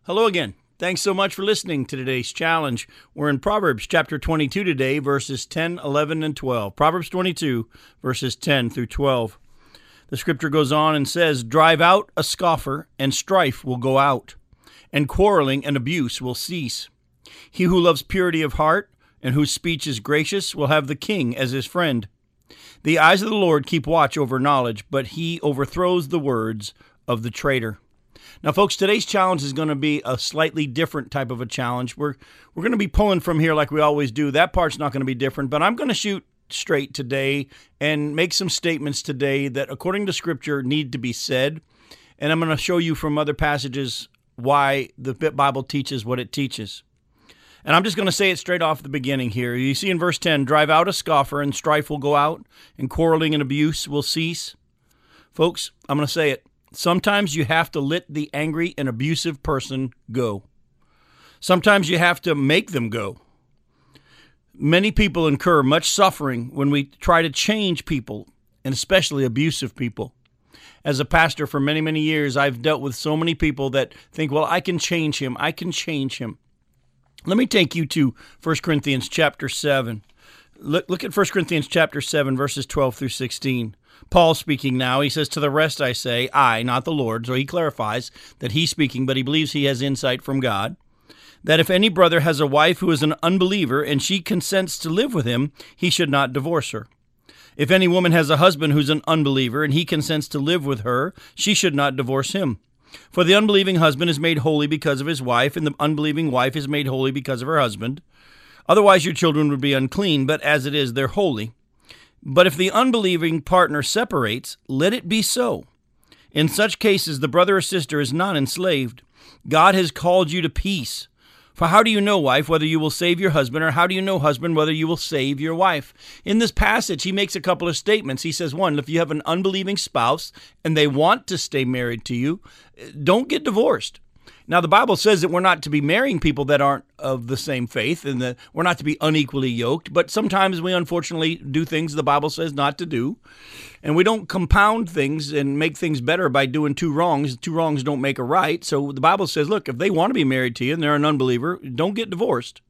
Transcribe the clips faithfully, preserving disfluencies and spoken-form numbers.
Hello again. Thanks so much for listening to today's challenge. We're in Proverbs chapter twenty-two today, verses ten, eleven, and twelve. Proverbs twenty-two, verses ten through twelve. The scripture goes on and says, "Drive out a scoffer, and strife will go out, and quarreling and abuse will cease. He who loves purity of heart, and whose speech is gracious, will have the king as his friend. The eyes of the Lord keep watch over knowledge, but he overthrows the words of the traitor." Now, folks, today's challenge is going to be a slightly different type of a challenge. We're we're going to be pulling from here like we always do. That part's not going to be different, but I'm going to shoot straight today and make some statements today that, according to Scripture, need to be said. And I'm going to show you from other passages why the Bible teaches what it teaches. And I'm just going to say it straight off the beginning here. You see in verse ten, "Drive out a scoffer, and strife will go out, and quarreling and abuse will cease." Folks, I'm going to say it. Sometimes you have to let the angry and abusive person go. Sometimes you have to make them go. Many people incur much suffering when we try to change people, and especially abusive people. As a pastor for many, many years, I've dealt with so many people that think, well, I can change him. I can change him. Let me take you to First Corinthians chapter seven. Look, look at First Corinthians chapter seven, verses twelve through sixteen. Paul speaking now, he says, "To the rest I say, I, not the Lord." So he clarifies that he's speaking, but he believes he has insight from God. "That if any brother has a wife who is an unbeliever and she consents to live with him, he should not divorce her. If any woman has a husband who's an unbeliever and he consents to live with her, she should not divorce him. For the unbelieving husband is made holy because of his wife, and the unbelieving wife is made holy because of her husband. Otherwise your children would be unclean, but as it is, they're holy. But if the unbelieving partner separates, let it be so. In such cases, the brother or sister is not enslaved. God has called you to peace. For how do you know, wife, whether you will save your husband, or how do you know, husband, whether you will save your wife?" In this passage, he makes a couple of statements. He says, one, if you have an unbelieving spouse and they want to stay married to you, don't get divorced. Now, the Bible says that we're not to be marrying people that aren't of the same faith, and that we're not to be unequally yoked, but sometimes we unfortunately do things the Bible says not to do, and we don't compound things and make things better by doing two wrongs. Two wrongs don't make a right, so the Bible says, look, if they want to be married to you and they're an unbeliever, don't get divorced.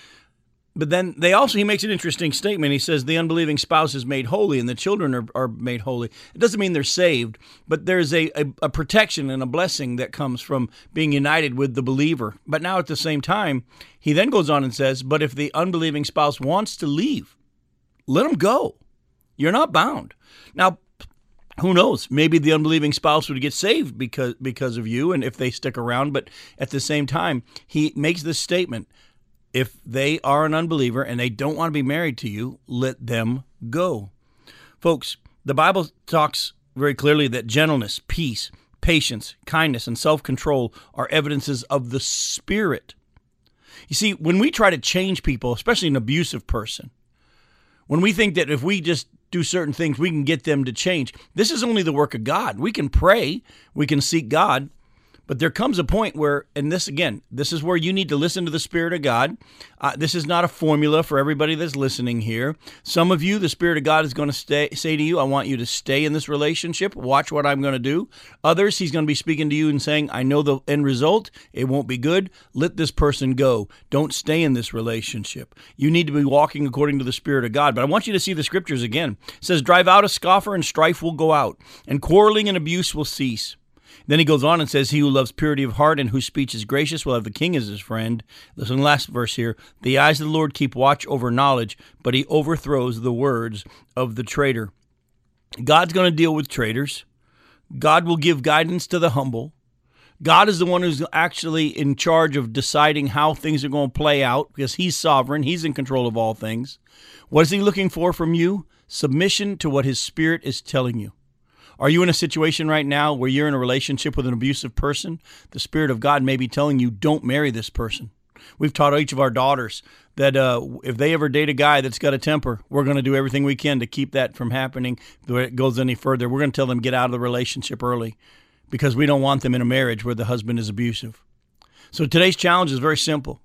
But then they also, he makes an interesting statement. He says the unbelieving spouse is made holy and the children are, are made holy. It doesn't mean they're saved, but there's a, a, a protection and a blessing that comes from being united with the believer. But now at the same time, he then goes on and says, but if the unbelieving spouse wants to leave, let them go. You're not bound. Now, who knows? Maybe the unbelieving spouse would get saved because, because of you and if they stick around. But at the same time, he makes this statement. If they are an unbeliever and they don't want to be married to you, let them go. Folks, the Bible talks very clearly that gentleness, peace, patience, kindness, and self-control are evidences of the Spirit. You see, when we try to change people, especially an abusive person, when we think that if we just do certain things, we can get them to change, this is only the work of God. We can pray, we can seek God, but there comes a point where, and this again, this is where you need to listen to the Spirit of God. Uh, this is not a formula for everybody that's listening here. Some of you, the Spirit of God is going to stay, say to you, I want you to stay in this relationship. Watch what I'm going to do. Others, he's going to be speaking to you and saying, I know the end result. It won't be good. Let this person go. Don't stay in this relationship. You need to be walking according to the Spirit of God. But I want you to see the scriptures again. It says, drive out a scoffer and strife will go out, and quarreling and abuse will cease. Then he goes on and says, he who loves purity of heart and whose speech is gracious will have the king as his friend. Listen to the last verse here. The eyes of the Lord keep watch over knowledge, but he overthrows the words of the traitor. God's going to deal with traitors. God will give guidance to the humble. God is the one who's actually in charge of deciding how things are going to play out because he's sovereign. He's in control of all things. What is he looking for from you? Submission to what his Spirit is telling you. Are you in a situation right now where you're in a relationship with an abusive person? The Spirit of God may be telling you, don't marry this person. We've taught each of our daughters that uh, if they ever date a guy that's got a temper, we're going to do everything we can to keep that from happening. If it goes any further, we're going to tell them get out of the relationship early because we don't want them in a marriage where the husband is abusive. So today's challenge is very simple.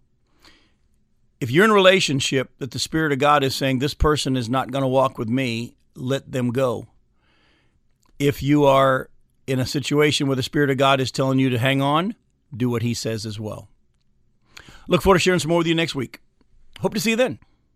If you're in a relationship that the Spirit of God is saying, this person is not going to walk with me, let them go. If you are in a situation where the Spirit of God is telling you to hang on, do what he says as well. Look forward to sharing some more with you next week. Hope to see you then.